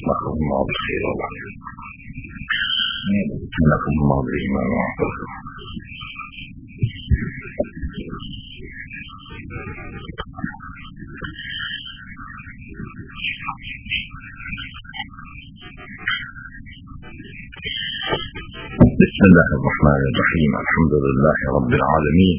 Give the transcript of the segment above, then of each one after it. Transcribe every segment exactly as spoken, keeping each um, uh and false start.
نقم الله بالخير والعافية. نقم الله بالإيمان والعافية. بسم الله الرحمن الرحيم. الحمد لله رب العالمين.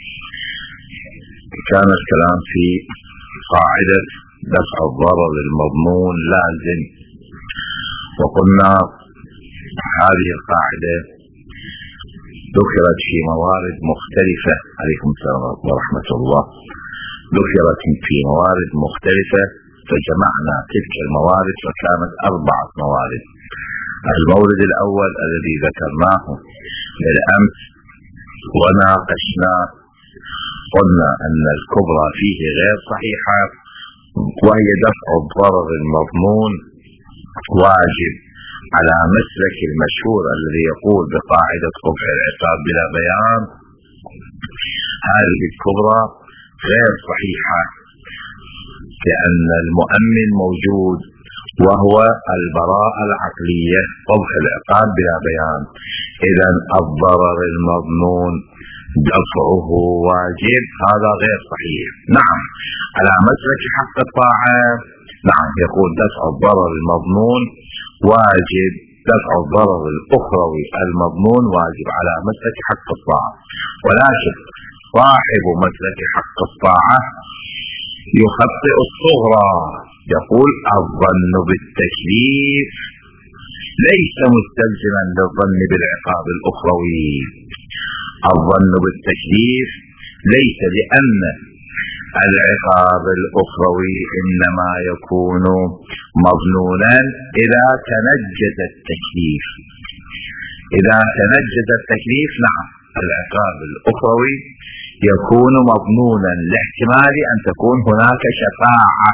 كان الكلام في قاعدة دفع الضرر المضمون لازم، وقلنا هذه القاعدة ذكرت في موارد مختلفة، عليكم السلام ورحمة الله، ذكرت في موارد مختلفة فجمعنا تلك الموارد فكانت أربعة موارد. المورد الأول الذي ذكرناه بالأمس وناقشناه قلنا أن الكبرى فيه غير صحيحة، وهي دفع الضرر المضمون واجب على مسلك المشهور الذي يقول بقاعدة قبح العقاب بلا بيان. هذه الكبرى غير صحيحة لأن المؤمن موجود وهو البراءة العقلية، قبح العقاب بلا بيان. إذا الضرر المضمون دفعه واجب، هذا غير صحيح. نعم على مسلك حق الطاعة، نعم يقول دفع الضرر المضمون واجب، دفع الضرر الأخروي المضمون واجب على مسلك حق الطاعة. ولكن صاحب مسلك حق الطاعة يخطئ الصغرى، يقول الظن بالتكليف ليس مستلزما للظن بالعقاب الأخروي. الظن بالتكليف ليس، لأن العقاب الأخروي إنما يكون مظنونا إذا تنجز التكليف. إذا تنجز التكليف نعم العقاب الأخروي يكون مظنونا لاحتمال أن تكون هناك شفاعة.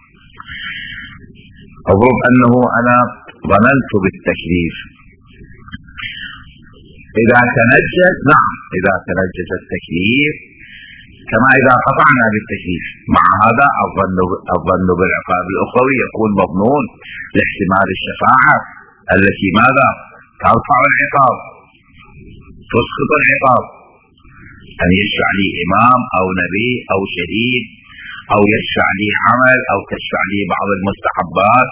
أضرب أنه أنا ظننت بالتكليف، إذا تنجز نعم إذا تنجز التكليف كما إذا قطعنا بالتكليف، مع هذا الظن الظن بالعقاب الأخروي يكون مظنون لاحتمال الشفاعة التي ماذا ترفع العقاب، تسقط العقاب، أن يشفع لي إمام أو نبي أو شهيد أو يشفع لي عمل أو تشفع لي بعض المستحبات.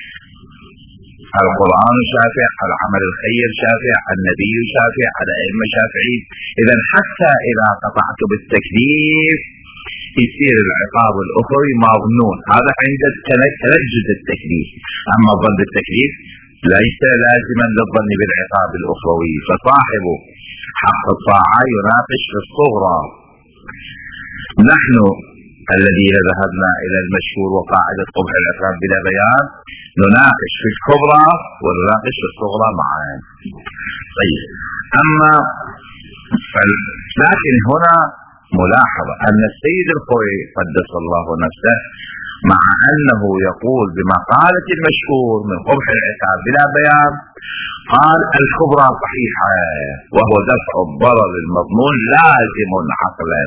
القرآن شافع، العمل الخير شافع، النبي شافع، الأئمة شافعين. إذا حتى إذا قطعت بالتكليف يصير العقاب الأخروي مظنون، هذا عند تنجز التكليف. أما الظن بالتكليف ليس لازما للظن بالعقاب الأخروي. فصاحب حق الطاعة يناقش في الصغرى. نحن الذين ذهبنا إلى المشهور وقاعدة قبح العقاب بلا بيان نناقش في الكبرى ونناقش في الصغرى معا. طيب أما لكن هنا ملاحظة أن السيد الخوئي قدس الله نفسه مع أنه يقول بمقالة المشهور من قبح العقاب بلا بيان قال الكبرى صحيحة وهو دفع الضرر المضمون لازم عقلا.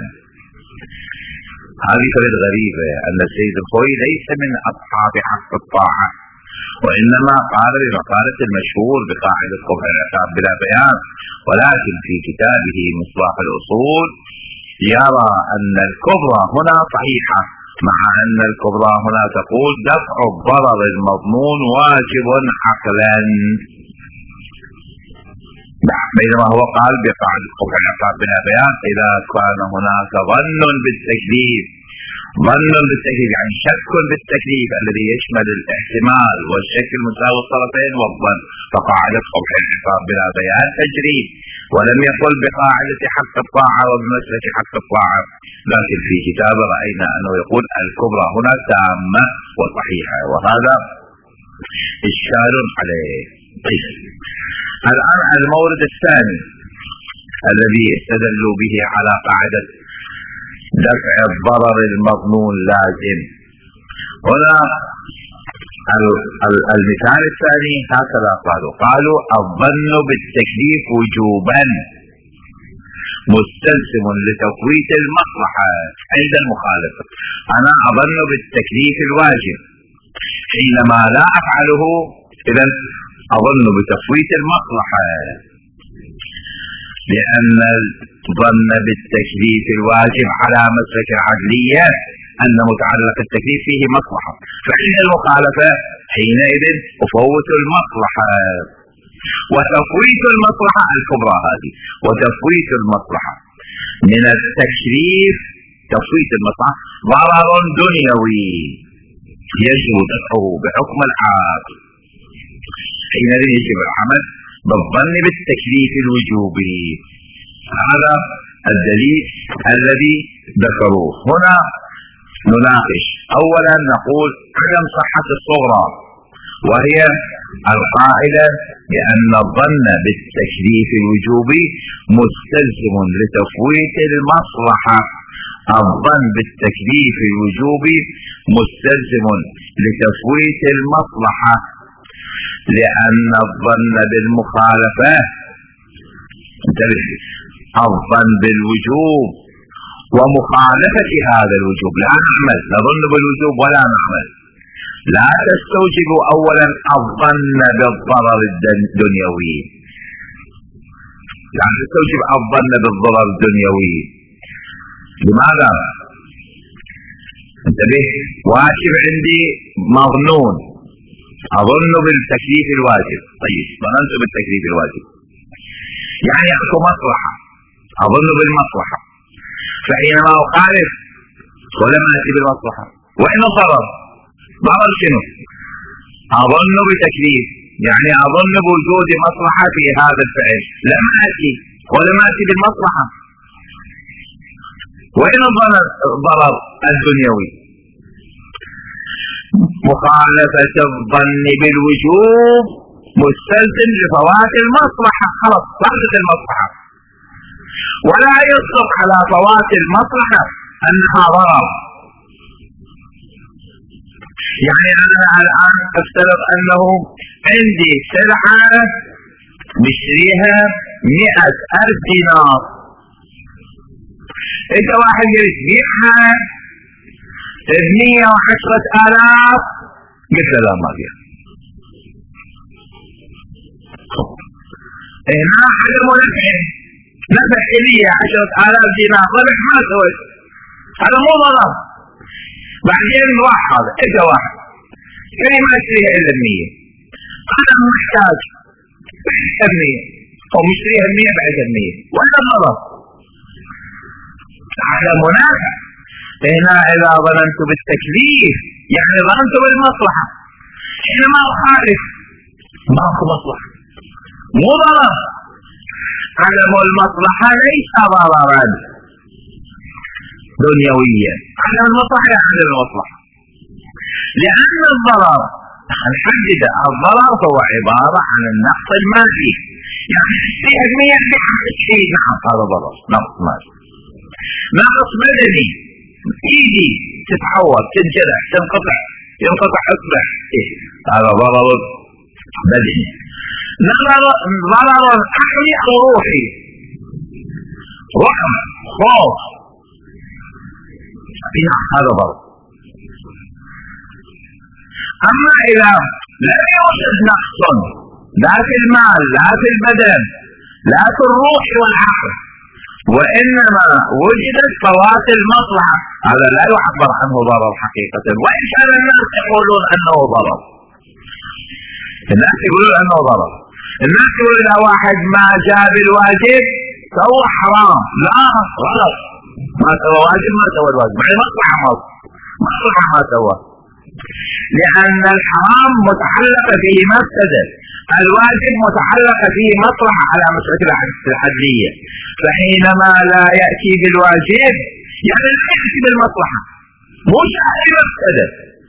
هذه كانت غريبة أن السيد الخوئي ليس من أصحاب حق الطاعة، وإنما قال بمقالة المشهور بقاعدة قبح العقاب بلا بيان، ولكن في كتابه مصباح الأصول يرى أن الكبرى هنا صحيحة، مع أن الكبرى هنا تقول دفع الضرر المضمون واجب عقلا، بينما هو قال بقاعدة قبح العقاب بلا بيان إذا كان هناك ظن بالتكليف. ظن بالتكليف يعني شك بالتكليف الذي يشمل الاحتمال والشك المساوي الطرفين والظن، فقاعدة قبح العقاب بلا بيان تجري. ولم يقل بقاعدة حق الطاعة وبمسلك حق الطاعة، لكن في كتابه رأينا أنه يقول الكبرى هنا تامة وصحيحة، وهذا إشكال عليه. طيب الآن المورد الثاني الذي استدلوا به على قاعدة دفع الضرر المضمون لازم. هنا المثال الثاني هكذا قالوا قالوا الظن بالتكليف وجوبا مستلزم لتفويت المصلحة عند المخالفة. أنا أظن بالتكليف الواجب حينما لا أفعله إذا أظن بتفويت المصلحة، لأن الظن بالتكليف الواجب على مسلك العدلية أن متعلق التكليف فيه مصلحة، فعند المخالفة حينئذ أفوت المصلحة. وتفويت المصلحة الكبرى هذه، وتفويت المصلحة من التكليف، تفويت المصلحة ضرر دنيوي يجب دفعه بحكم العاقل، حينئذ يجب العمل بالظن بالتكليف الوجوبي. هذا الدليل الذي ذكروه. هنا نناقش اولا، نقول عدم صحة الصغرى، وهي القائلة بأن الظن بالتكليف الوجوبي مستلزم لتفويت المصلحة. الظن بالتكليف الوجوبي مستلزم لتفويت المصلحة، لأن الظن بالمخالفة، الظن بالوجوب ومخالفة هذا الوجوب لا نعمل، نظن بالوجوب ولا نعمل، لا تستوجب اولا الظن بالضرر الدنيوي، لا تستوجب الظن بالضرر الدنيوي. لماذا؟ انتبه، واجب عندي مظنون، اظن بالتكليف الواجب، طيب ظننت بالتكليف الواجب يعني اكو مصلحة، اظن بالمصلحة، فحينما اخالف ولم اتي بالمصلحة وين الضرر؟ ضرر شنو؟ اظن بتكليف يعني اظن بوجود مصلحة في هذا الفعل، لم اتي ولم اتي بالمصلحة، وين الضرر الدنيوي؟ مخالفة الظن بالوجوب مستلزم لفوات المصلحة، خلاص فاتت المصلحة، ولا يصدق على فوات المصلحة انها ضرر. يعني انا الان افترض انه عندي سلعة مشتريها مئة الف دينار، انت واحد يبيعها بمئة وعشرة الاف، مثل لا ما فيها. هنا عدم نفع، نفع لي عشرة الاف دينار، ربح ما سويت، هذا مو ضرر. بعدين راح هذا انت واحد يعني ما اشتريها الا بمية، انا محتاج بعد مية او مشتريها بمية بعد مية، ولا ضرر، هذا منافع. هنا اذا ظننت بالتكليف يعني ظننت بالمصلحة، حينما اخالف ماكو مصلحة، مو ضرر. عدم المصلحة ليس ضررا دنيويا، عدم المصلحة لا عدم المصلحة، لأن الضرر نحدد الضرر هو عبارة عن النقص المادي، يعني تشتريها بمية تشتري، نعم هذا ضرر، نقص مادي. نقص بدني، ايدي تتحول، تنجرح، تنقطع، ينقطع اصبع، إيه؟ هذا ضرر بدني. ضرر عقلي او روحي، رحمة، خوف، هذا ضرر. اما اذا لم يوجد نقص لا في المال لا في البدن لا في الروح والعقل، وانما وجدت فوات المصلحة، هذا لا يعبر عنه ضرر حقيقة، وان كان الناس يقولون انه ضرر. الناس يقولون انه ضرر، الناس يقولون اذا واحد ما جاب الواجب سوى حرام، لا غلط، ما سوى واجب ما سوى الواجب، يعني مصلحة مصلحة ما سوى، لأن الحرام متعلق فيه مفسدة، الواجب متعلق فيه مصلحة على مسألة العدلية، فحينما لا يأتي بالواجب يعني لا يأتي بالمصلحة، مو شاهد مفسدة،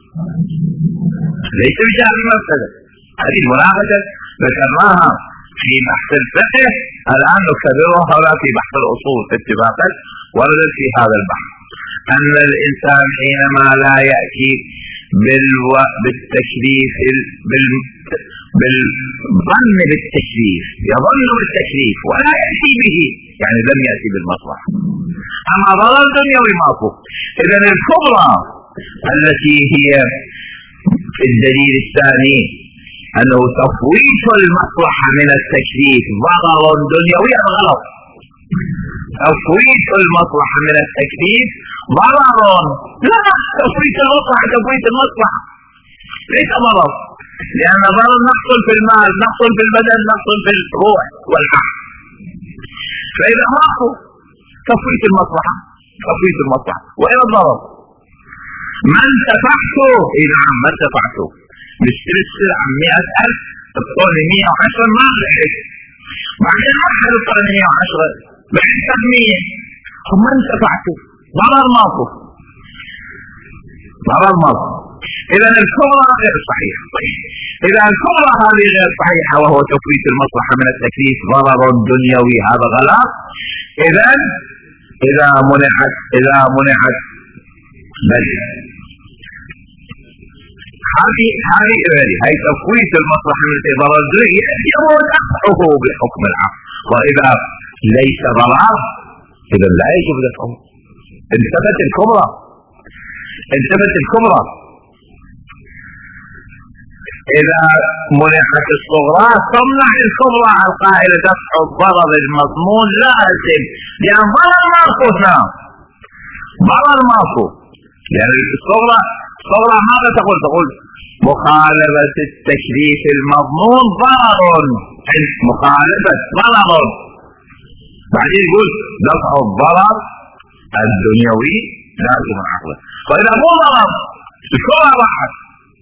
ليس بشاهد مفسدة. هذه المناقشة ذكرناها في بحث الفقه، الآن نكررها في بحث الأصول اتفاقا، وردت في هذا البحث أن الإنسان حينما لا يأتي بالو... بالتكليف بال... بالظن بالتكليف، يظن بالتكليف ولا يأتي به، يعني لم يأتي بالمصلحة. أما ضرر دنيوي ماكو. إذن الكبرى التي هي الدليل الثاني أنه تفويت المصلحة من التكليف ضرر دنيوي أم غلط؟ تفويت المصلحة من التكليف ضرر. لا، تفويت المصلحة تفويت المصلحة ليس ضرر، لأن ضرر نقص في المال، نقص في البدن، نقص في الروح والعقل. فإذا ماكو تفويت المصلحة تفويت المصلحة وإلى الضرر. ما انتفعته؟ إيه نعم ما انتفعته. نشتري السلعة مئة ألف تقول مئة وعشرة ما ربحت، بعدين ما حد يقول مئة وعشرة بعد مئة، ثم انتفعته ضرر ماكو ضرر ماكو. إذا الكبرى غير صحيحة. إذا الكبرى هذه غير صحيحة وهو تفويت المصلحة من التكليف ضرر دنيوي، هذا غلط. إذا إذا منعت إذا منعت بل هذه هذه هي تفويت المصلحة من ضرر دنيوي يجب دفعه بحكم العقل. وإذا ليس ضرر إذا لا يجب دفعه. انتفت الكبرى انتفت الكبرى. إذا منعت الصغرى تمنع الكبرى. القائلة دفع الضرر المضمون لازم، لأن ضرر ماكو. نعم ضرر ماكو، يعني الصغرى الصغرى ماذا تقول؟ تقول مخالفة التكليف المضمون ضرر، مخالفة ضرر، بعدين يقول دفع الضرر الدنيوي لازم عقله. فإذا مو ضرر الكبرى راحت،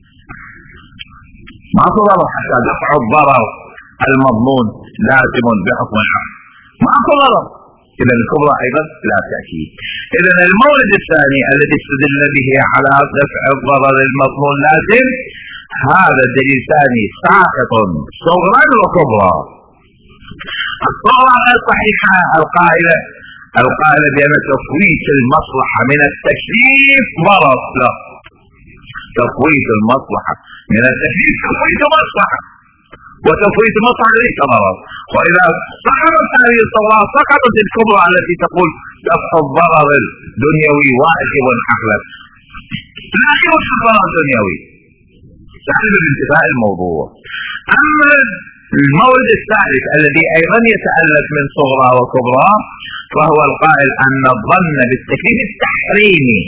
ما ضرر حتى دفع الضرر المضمون لازم بحكم العقل، ما ضرر. إذا الكبرى أيضا لا تأتي. إذا المورد الثاني الذي استدل به على دفع الضرر المضمون لازم، هذا الدليل الثاني ساقط صغرا وكبرى. الصغرى غير صحيحة، القائلة القائلة بأن تفويت المصلحة من التكليف ضرر. لا، تفويت المصلحة من التكليف تفويت مصلحة، وتفويت مصلحة ليس ضرر. وإذا سقطت هذه الصغرى سقطت الكبرى التي تقول دفع الضرر الدنيوي واجب عقلا. لا يوجد ضرر دنيوي، تعلم بانتفاء الموضوع. أما المورد الثالث الذي أيضا يتألف من صغرى وكبرى فهو القائل أن الظن بالتكليف التحريمي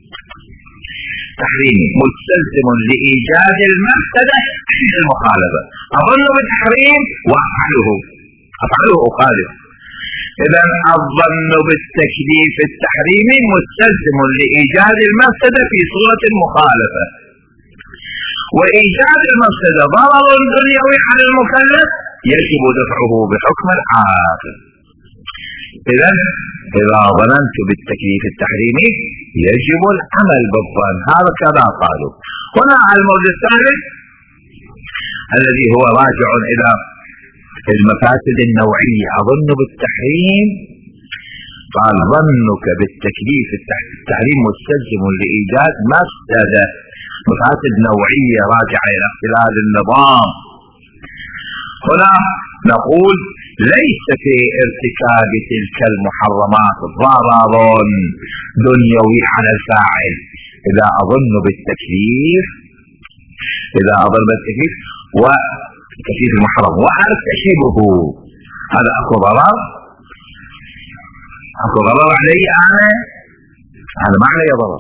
تحريمي مستلزم لإيجاد المفسدة عند المخالفة. أظن بالتحريم وأفعله أفعله أخالف. إذا الظن بالتكليف التحريمي مستلزم لإيجاد المفسدة في صورة المخالفة، وإيجاد المفسدة ضرر دنيوي على المكلف يجب دفعه بحكم العاقل. إذا إذا ظننت بالتكليف التحريمي يجب العمل بالظن. هذا كذا قالوا. هنا المورد الثالث الذي هو راجع إلى المفاسد النوعية. أظن بالتحريم قال ظنك بالتكليف التحريم مستلزم لإيجاد مفسدة، مفاسد نوعية راجعة إلى اختلال النظام. هنا نقول ليس في ارتكاب تلك المحرمات ضرر دنيوي على الفاعل. إذا أظن بالتكليف إذا أظن بالتكليف وتكليف المحرم وأرتكبه، هذا أكو ضرر أكو ضرر علي أنا؟ هذا ما علي ضرر.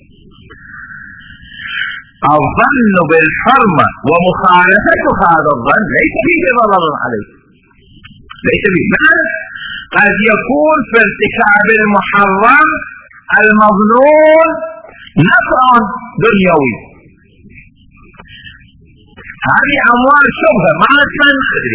الظن بالحرمة ومخالفة هذا الظن ليس فيه ضرر عليه، ليس فيه. قد يكون في ارتكاب المحرم المظنون نفع دنيوي، هذه أموال شبهة ما ندري.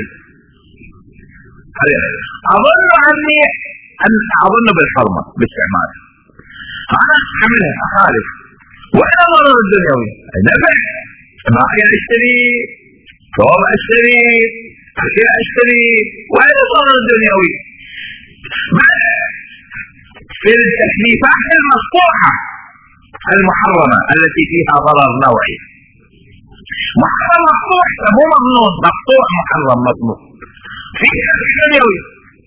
أظن أني أن أظن بالحرمة باستعمال، أنا أحملها أخالف، وأنا ضرر الدنيوي نفع. ما أشتري ثوب، أشتري أشياء، أشتري وأنا ضرر الدنيوي. في التكليفات المقطوعة المحرمة التي فيها ضرر نوعي، محرم مقطوع مو ممنوع، مقطوع محرم مضمون فيها الدنيوي.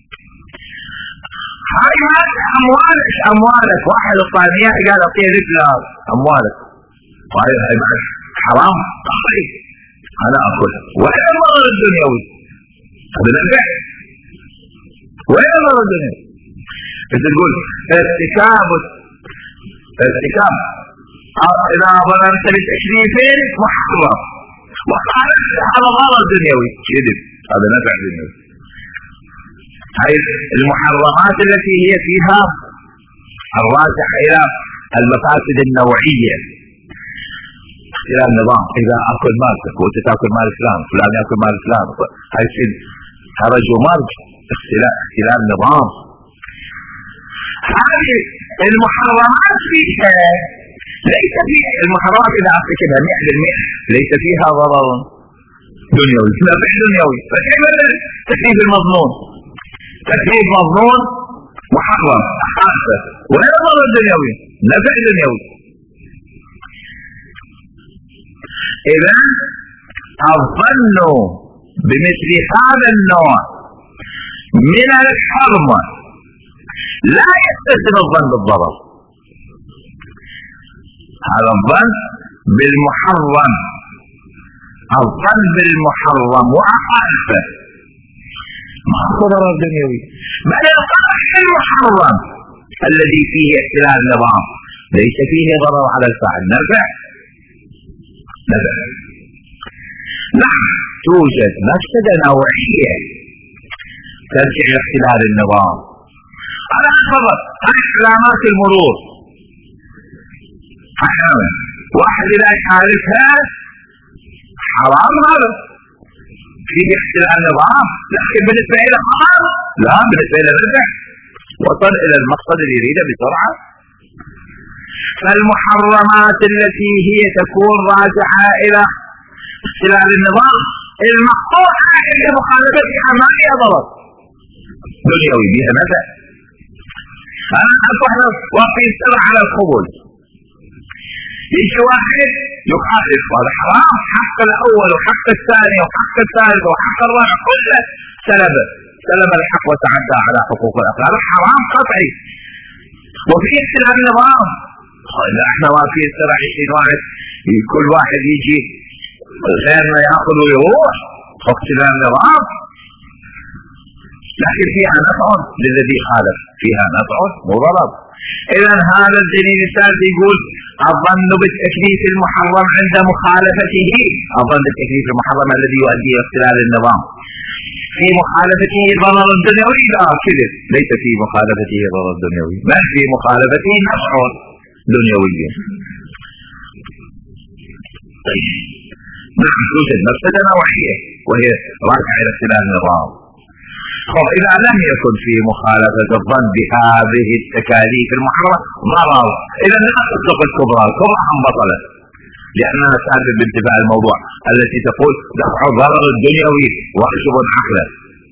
هاي أموالك أموالك واحد الطالبية قال أعطيه رجل أموالك، هاي هاي حرام قطعي أنا أكلها. وين الضرر الدنيوي؟ هذا نفع. وين الضرر الدنيوي؟ أنت تقول ارتكاب ارتكاب إذا ظلمت بتشريفين محرم وخالفت هذا ضرر دنيوي. كذب، هذا نفع دنيوي. هاي المحرمات التي هي فيها الراجح إلى المفاسد النوعية. اختلاف النظام، إذا أكل مالك وأنت تأكل مال فلان، فلان يأكل مال فلان، هاي يصير هرج ومرج. اختلاف اختلاف نظام. هذه المحرمات فيها ليس فيها المحرمات إذا أرتكبها مئة بالمئة ليس فيها ضرر دنيوي، نفع دنيوي. فكيف التكليف المظنون؟ تكليف مظنون محرم حاسة، ولا ضرر دنيوي، نفع دنيوي. إذا الظن بمثل هذا النوع من الحرمة لا يستلزم الظن بالضرر. هذا الظن بالمحرم، الظن بالمحرم وأخالفه ما هو ضرر دنيوي، بل القطع المحرم الذي فيه اختلال النظام ليس فيه ضرر على الفاعل، نفع نفع. نعم توجد مفسدة نوعية ترجع إلى اختلال النظام. على خبر هاي علامات المرور، أحيانا واحد إذا يخالفها حرام، هذا فيه اختلال النظام، لكن بالنسبة إلى حرام لا، بالنسبة إلى نفع وصل إلى المقصد اللي يريده بسرعة. فالمحرمات التي هي تكون راجعة إلى اختلال النظام المقطوع عند مخالفتها ما فيها ضرر دنيوي، بها نفع. أنا أصبح وفي السرعة على القبول، يجي واحد يخالف، هذا حرام، حق الأول وحق الثاني وحق الثالث وحق الرابع كله سلبه سلب الحق وتعدى على حقوق الآخر، هذا حرام قطعي. وفي اختلاف النظام، إذا احنا واقفين السرعة عشرين واحد كل واحد يجي غير ما يأخذ ويروح، اختلاف النظام، لكن فيها نفع للذي خالف، فيها نفع مو ضرر. إذا هذا الدليل الثالث يقول الظن بالتكليف المحرم عند مخالفته، الظن بالتكليف المحرم الذي يؤدي إلى اختلال النظام في مخالفته ضرر دنيوي، لا كذب، ليس في مخالفته ضرر دنيوي، بل في مخالفته نفع دنيوي. طيب نعم توجد مفسدة نوعية وهي راجعة إلى اختلال النظام. إذا لم يكن في مخالفة الظن بهذه التكاليف المحرمة ضرر، إذا لا تطلق الكبرى، الكبرى انبطلت لأنها سالفة بانتفاء الموضوع التي تقول دفع ضرر الدنيوي واحجب عقله.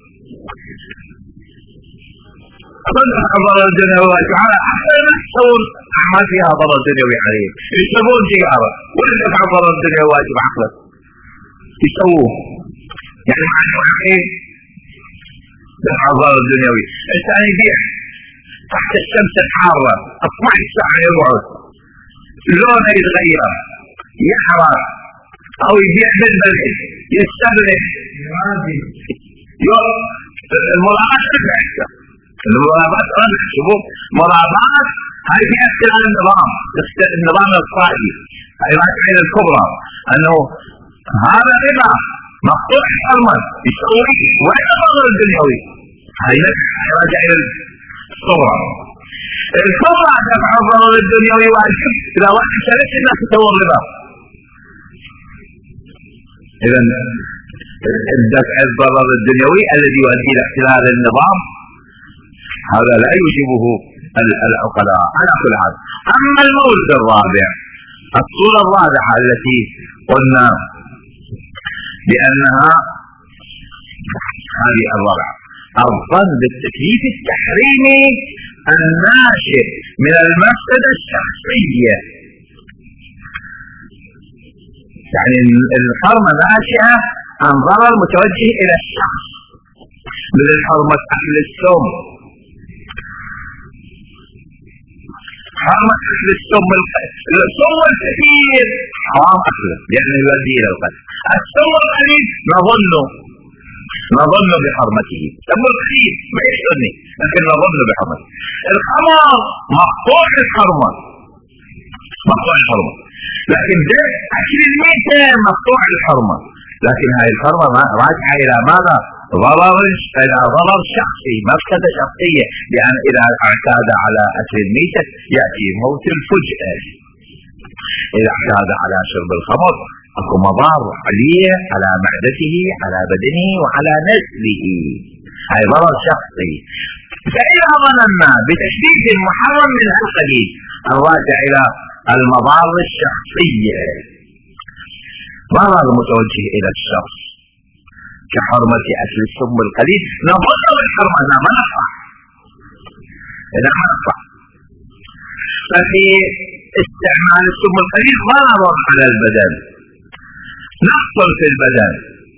دفع ضرر الدنيوي تعالى حتى لا يتصور أعمال فيها ضرر دنيوي عليه، يشربون سيجارة ولا دفع ضرر الدنيوي واجب عقله يسووه، يعني معنى واحد دفع الضرر الدنيوي. الإنسان يبيع تحت الشمس الحارة اثنتا عشرة ساعة يقعد لونه يتغير يحرق، أو يبيع بالبلد يستبرح، المرابات تفعل المرابات ربح. شوفوا مرابات هاي في اختلال النظام، النظام الإقتصادي، هاي راجعة إلى الكبرى أنه هذا ربا مقطوع حرما يسوي وين الضرر الدنيوي، هاي راجع إلى الصغرى. الكبرى دفع الضرر الدنيوي واجب إذا واحد شريك الناس تسوي الربا. إذا الدفع الضرر الدنيوي الذي يؤدي إلى اختلال النظام هذا لا يوجبه العقلاء على كل حال. أما المورد الرابع، الصورة الرابعة التي قلنا بأنها هذه الرابعة، الظن بالتكليف التحريمي الناشئ من المفسدة الشخصية، يعني الحرمة ناشئة عن ضرر متوجه إلى الشخص، مثل حرمة أكل السم، حرمة أكل السم السم الكثير حرام أكله لأنه يؤدي إلى القتل. السم القليل نظن نظن بحرمته. السم القليل ما يشتني لكن نظن بحرمته. الخمر مقطوع الحرمة مقطوع الحرمة، لكن ده أكل الميتة مقطوع الحرمة، لكن هاي الحرمة راجعة إلى ماذا؟ ضرر إلى ضرر شخصي، مفسدة شخصية، لأن إذا اعتاد على أكل الميتة يأتي موت الفجأة. إذا اعتاد على شرب الخمر أكو مضار عليه على معدته على بدنه وعلى نسله، هاي ضرر شخصي. فإذا ظننا بتشديد محرم من القليل الراجع إلى المضار الشخصية، ضرر متوجه إلى الشخص كحرمة أكل السم القليل، نظن بالحرمة أنها ما نفع إذا ما نفع. ففي استعمال السم القليل ضرر على البدن، نقص في البدن.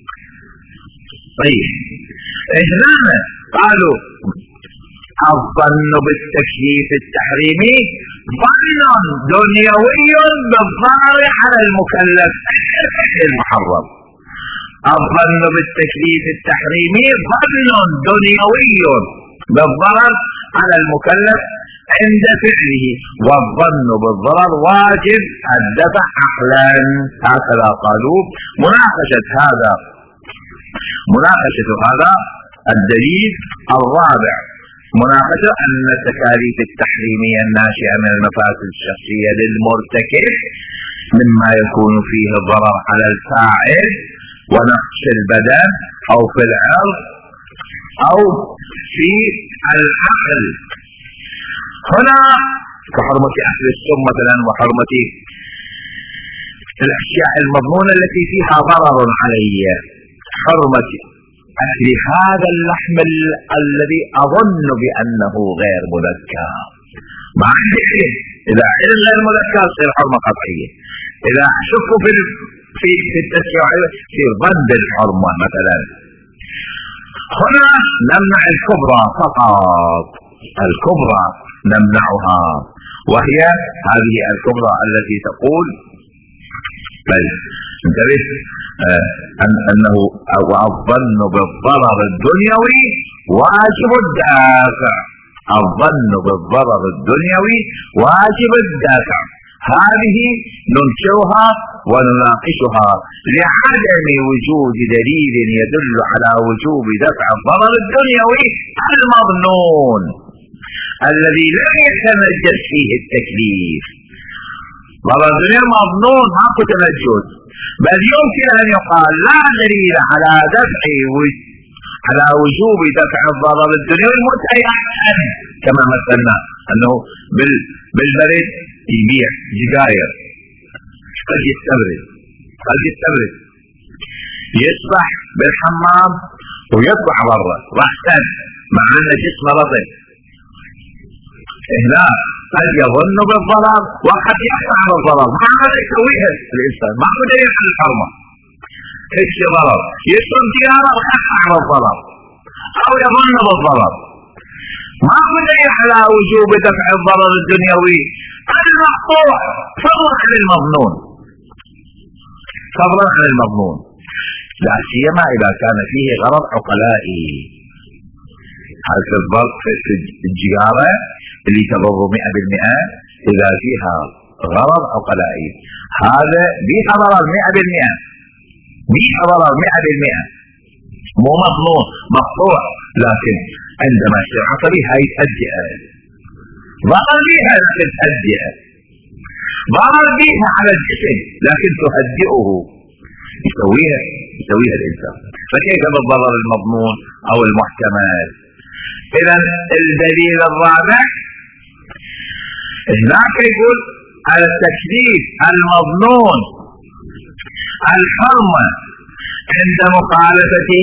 طيب هنا قالوا الظن بالتكليف التحريمي ظن دنيوي بالضرر على المكلف المحرم. الظن بالتكليف التحريمي ظن دنيوي بالضرر على المكلف عند فعله، والظن بالضرر واجب الدفع عقلا. هكذا قالوا. مناقشة هذا مناقشة هذا الدليل الرابع، مناقشة أن التكاليف التحريمية الناشئة من المفاسد الشخصية للمرتكب مما يكون فيه الضرر على الفاعل ونقص البدن أو في العرض أو في العقل. هنا كحرمة أكل السم مثلا وحرمة الأشياء المضمونة التي فيها ضرر علي، حرمة أكل هذا اللحم الذي أظن بأنه غير مذكى. ما عندي علم، إذا علم غير مذكى تصير حرمة قطعية. إذا شكوا في في في التسوية في ظن الحرمة مثلا. هنا نمنع الكبرى فقط، الكبرى نمنعها، وهي هذه الكبرى التي تقول بل انتبه أن أنه الظن بالضرر الدنيوي واجب الدافع. الظن بالضرر الدنيوي واجب الدافع، هذه ننشرها ونناقشها لعدم وجود دليل يدل على وجوب دفع الضرر الدنيوي المظنون الذي لم يتمجد فيه التكليف. ضرر الدنيا مظنون ماكو تمجد، بل يمكن أن يقال لا دليل على دفع على وجوب دفع الضرر الدنيوي متيقن، كما مثلنا أنه بالبرد يبيع سجاير قد يستبرد قد يستبرد يصبح بالحمام ويطلع برا رأسا مع أن جسمه رطب. هنا قد يظن بالضرر وقد يقع بالضرر، ماذا يسويها الإنسان؟ ما هو دليل على الحرمة. ايش ضرر؟ يشرب سيارة ويقع بالضرر أو يظن بالضرر، ما هو دليل على وجوب دفع الضرر الدنيوي. هذا المقطوع فضلا عن المظنون، فضلا عن المظنون، لا سيما إذا كان فيه غرض عقلائي. هل في الضرب في الجيارة اللي تضر مئة بالمئة إذا فيها غرض عقلائي، هذا بيها ضرر مئة بالمئة، بيها ضرر مئة بالمئة، مو مظنون مقطوع، لكن عندما يصير عصبي هاي تهدئة، ضرر بيها لكن تهدئة، ضرر بيها على الجسم لكن تهدئه، يسويها يسويها الإنسان. فكيف بالضرر المضمون أو المحتمل؟ إذا الدليل الرابع هناك يقول على التكليف المظنون الحرمة عند مخالفته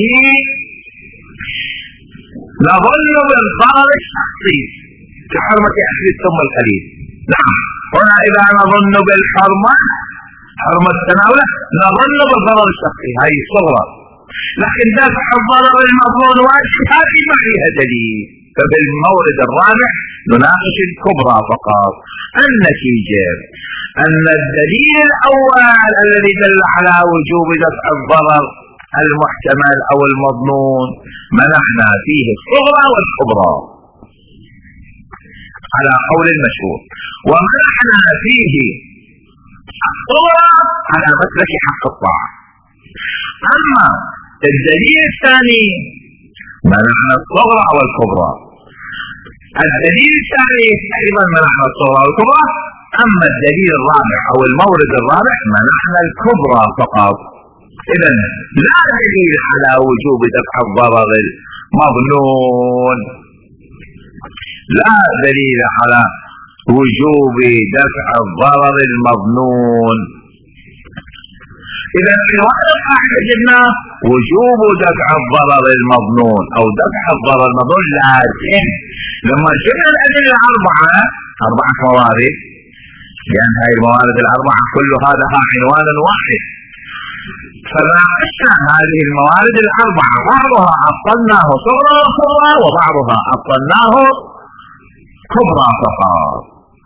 نظن بالضرر الشخصي كحرمة أكل السم القليل. نعم، هنا إذا نظن بالحرمة حرمة التناول نظن بالضرر الشخصي، هاي الصغرى، لكن دفع الضرر المظنون واجب، هذه ما فيها دليل، ففي المورد الرابع نناقش الكبرى فقط. النتيجة أن الدليل الأول الذي دل على وجوب دفع الضرر المحتمل أو المظنون منحنا فيه الصغرى والكبرى على قول المشهور، ومنحنا فيه الصغرى على مسلك حق الطاعة. أما الدليل الثاني منحنا الصغرى والكبرى، الدليل الثالث أيضا منحنا الصغرى والكبرى. أما الدليل الرابع أو المورد الرابع منحنا الكبرى فقط. إذا لا دليل على وجوب دفع الضرر المظنون، لا دليل على وجوب دفع الضرر المظنون. إذا في هذا القاعدة جبنا وجوب دفع الضرر المظنون أو دفع الضرر المظنون لازم. لما جبنا الأدلة الأربعة أربعة موارد، لأن هذه الموارد الأربعة كلها لها عنوان واحد، فناقشنا هذه الموارد الأربعة، بعضها أبطلناه صغرى وكبرى وبعضها أبطلناه كبرى فقط،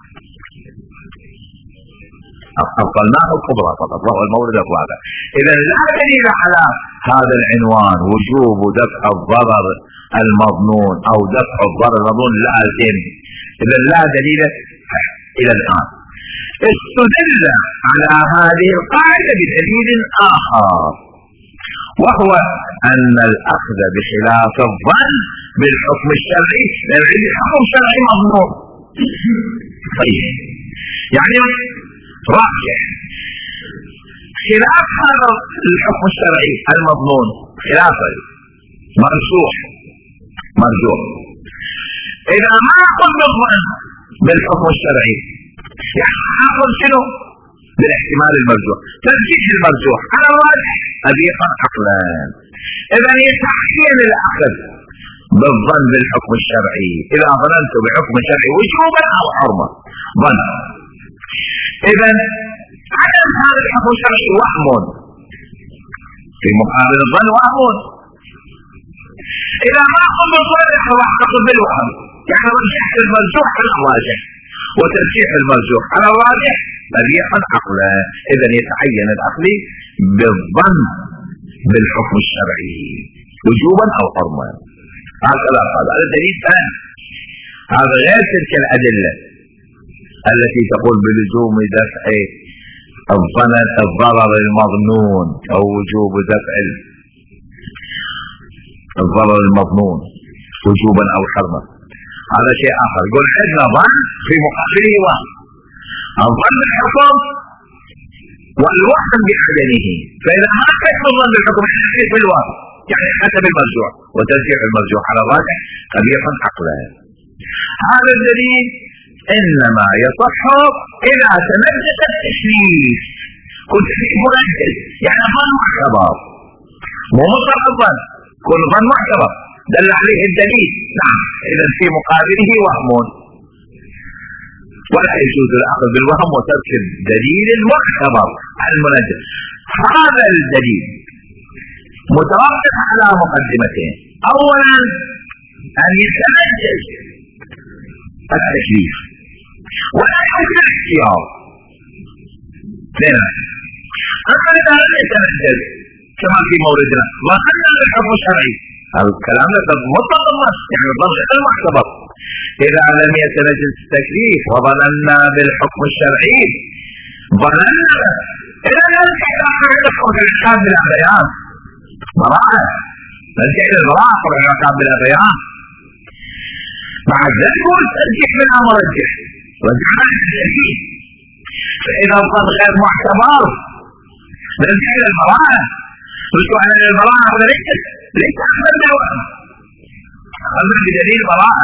أبطلناه كبرى فقط وهو المورد الرابع. إذا لا دليل على هذا العنوان وجوب دفع الضرر المظنون أو دفع الضرر المظنون لازم. إذا لا دليل إلى الآن. استدل على هذه القاعدة بدليل آخر، وهو أن الأخذ بخلاف الظن بالحكم الشرعي، لأن عندي حكم شرعي مظنون. طيب يعني راجع خلاف هذا الحكم الشرعي المظنون، خلافه مرجوح مرجوح. إذا ما أخذ بالظن بالحكم الشرعي يعني أخذ شنو؟ بالاحتمال المرجوح، ترجيح المرجوح على الراجح أبيقا عقلا. إذا يتعين الأخذ بالظن بالحكم الشرعي إذا ظننت بحكم شرعي وجوبا أو حرمة ظن. إذا عدم هذا الحكم الشرعي وهم في مقابل الظن وهم. إذا ما أخذ بالظن راح تأخذ بالوهم، يعني رجحت المرجوح على الراجح وترجيح المرجوح على الراجح أبيقا عقلا. إذا يتعين الأخذ بالظن بالحكم الشرعي وجوبا أو حرمة. هكذا هذا الدليل الثاني، هذا غير تلك الأدلة التي تقول بلزوم دفع الضرر المظنون أو وجوب دفع الضرر المظنون وجوبا أو حرمة. هذا شيء آخر. يقول عندنا ظن في مقابله وهم، الظن بالحكم والوهم بعدمه، فإذا ما كيف الظن بالحكم كيف بالوهم، يعني حسب المرجوع وترجيح المرجوع على الراجح قبيحا عقلا. هذا الدليل إنما يصح إذا تمدد التشريف، كنت فيه مرجل يعني ظن معتبر مو مطلق الظن، كل ظن معتبر دل عليه الدليل. نعم، إذا في مقابله وهم، ولا يجوز الأخذ بالوهم وترك الدليل المعتبر المنجل. هذا الدليل مترتب على مقدمتين. أولا أن يتمجد التشريف ولا يحسن الاختيار. اثنين، أما إذا لم يتمجد كما في موردنا وأن الحكم الشرعي، الكلام هذا مطلق النص يعني الظن المعتبر. إذا لم يتمجد التكليف وظننا بالحكم الشرعي ظننا إذا لم يتمجد الحكم الإحكام بلا بيان براءة، نرجع إلى البراءة طبعا الإحكام بلا بيان. مع ذلك هو الترجيح من أمر الرجح وجعل الترجيح. فإذا الظن غير معتبر نرجع إلى البراءة. رجوع إلى البراءة هذا ليس ليس أخذ بالوهم، أخذ بدليل براءة،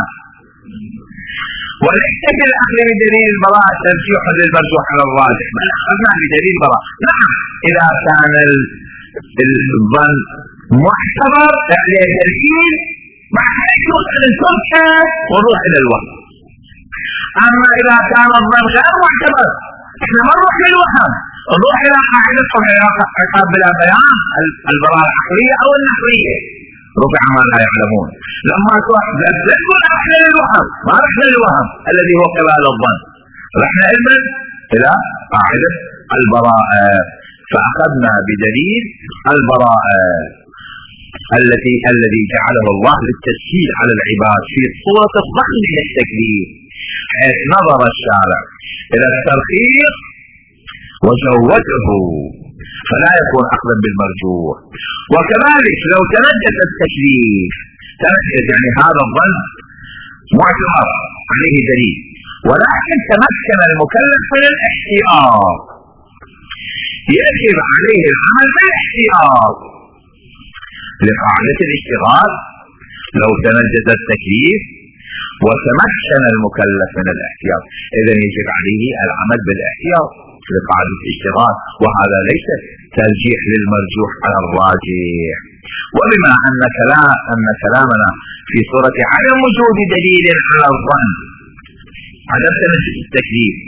وليس في الأخذ بدليل البراءة ترجيح للمرجوح على الراجح، بل أخذنا بدليل براءة. نعم، إذا كان الظن معتبر عليه ترجيح مع يجوز أن نتركه ونروح إلى الوهم. أما إذا كان الظن غير معتبر إحنا ما نروح للوهم، نروح إلى قاعدة العقاب بلا بيان، البراءة العقلية أو النحوية، رفع ما لا يعلمون. لما تروح تقول رحنا للوهم، ما رحنا للوهم الذي هو قبال الظن، رحنا إذن إلى قاعدة البراءة، فأخذنا بدليل البراءة التي الذي جعله الله للتسهيل على العباد في صورة الظن للتكليف، حيث نظر الشارع إلى الترخيص وزوده فلا يكون أخذا بالمرجوح. وكذلك لو تنجس التكليف، تنجس يعني هذا الظن معتبر عليه دليل، ولكن تمكن المكلف من الاحتياط، يجب عليه العمل بالاحتياط لقاعدة الاشتغال. لو تنجس التكليف وتمكن المكلف من الاحتياط، إذا يجب عليه العمل بالاحتياط لقاعدة الاشتغال، وهذا ليس ترجيح للمرجوح على الراجح. وبما أن كلام أن كلامنا في صورة عدم وجود دليل على الظن، عدم تنجس التكليف،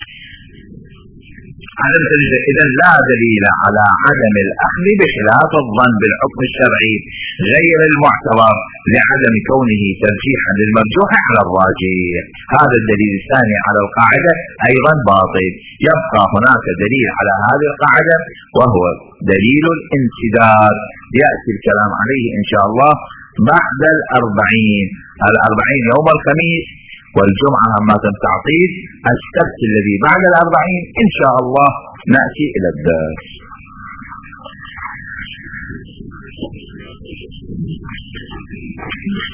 عدم تنجس، إذا لا دليل على عدم الأخذ بخلاف الظن بالحكم الشرعي غير المعتبر لعدم كونه ترجيحا للمرجوح على الراجح. هذا الدليل الثاني على القاعدة أيضا باطل. يبقى هناك دليل على هذه القاعدة وهو دليل الانسداد، يأتي الكلام عليه إن شاء الله بعد الأربعين. الأربعين يوم الخميس، والجمعة ما تم تعطيل، السبت الذي بعد الأربعين إن شاء الله نأتي إلى الدرس.